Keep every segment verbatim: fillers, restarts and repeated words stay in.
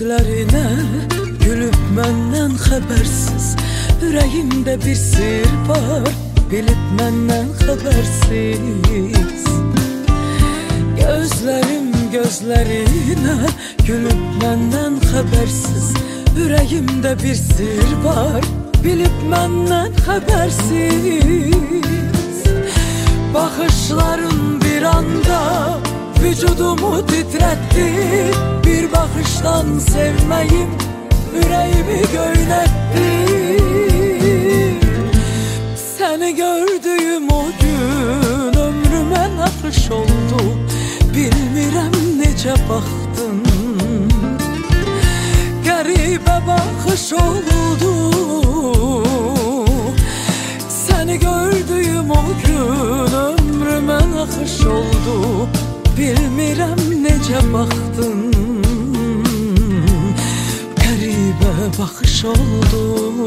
Gözlerine gülüp menden habersiz, yüreğimde bir sır var, bilip menden habersiz. Gözlerim gözlerine gülüp menden habersiz, yüreğimde bir sır var, bilip menden habersiz. Bakışların bir anda vücudumu titretti, bir bakıştan sevmeyim yüreğimi göyletti. Seni gördüğüm o gün ömrüme nakış oldu, bilmirəm necə baxdın. Qəribə baxış oldu, seni gördüğüm o gün ömrüme nakış oldu, bilmirəm necə baxdın. Qəribə baxış oldu.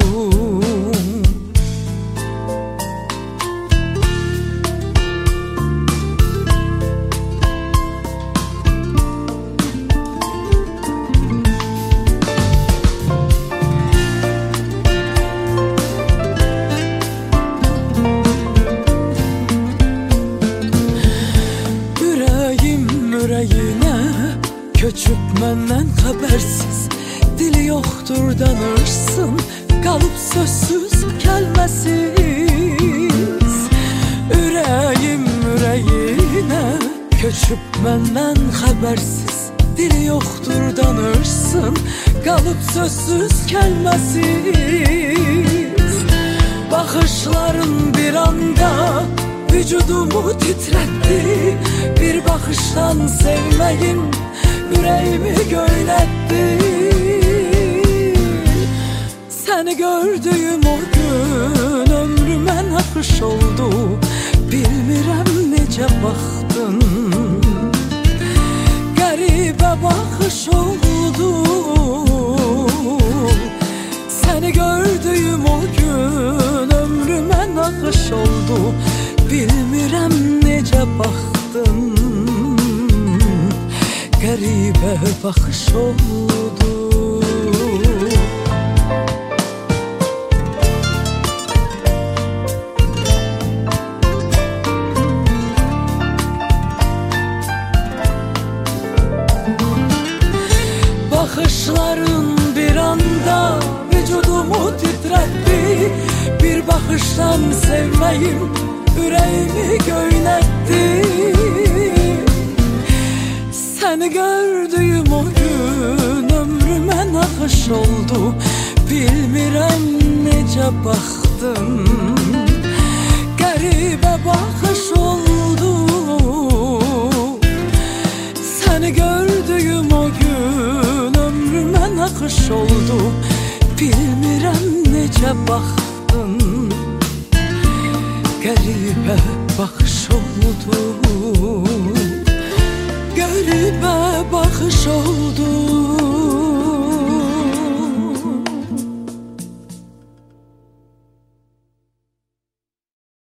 Yüreğine köçüp menden habersiz, dili yoktur danırsın, kalıp sözsüz kelmesiz. Yüreğim yüreğine köçüp menden habersiz, dili yoktur danırsın, kalıp sözsüz kelmesiz. Bakışların bir anda vücudumu titretti, bir bakıştan sevmeyim yüreğimi göyletti. Seni gördüğüm o gün ömrüme nakış oldu, bilmirəm necə baxdın. Qəribə baxış oldu, seni gördüğüm o gün ömrüme nakış oldu, bilmirəm necə baxdın. Qəribə baxış oldu. Bakışların bir anda vücudumu titretti, bir bakıştan sevmeyim yüreğimi göyletti. Seni gördüğüm o gün ömrüme nakış oldu, bilmirəm necə baxdın. Qəribə baxış oldu, seni gördüğüm o gün ömrüme nakış oldu, bilmirəm necə baxdın. Qəribə baxış oldu, qəribə baxış oldu.